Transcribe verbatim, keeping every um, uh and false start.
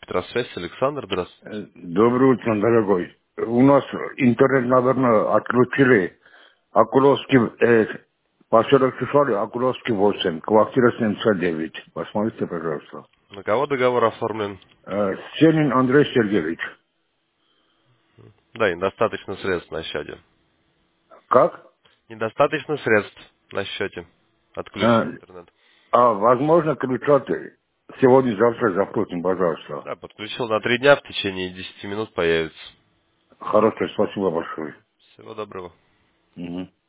Электросвязь, Александр, здравствуйте. Э, Доброе утро, дорогой. У нас интернет, наверное, отключили. Окуловский, э, поселок Чешвали, Окуловский восемь, квартира семьдесят девять. Посмотрите, пожалуйста. На кого договор оформлен? Э, Сенин Андрей Сергеевич. Да, недостаточно средств на счете. Как? Недостаточно средств на счете. Э, Отключен интернет. а возможно, ключат сегодня-завтра заплатим, пожалуйста. Да, подключил на три дня, в течение десяти минут появится. Хорошо, спасибо большое. Всего доброго. Мгм.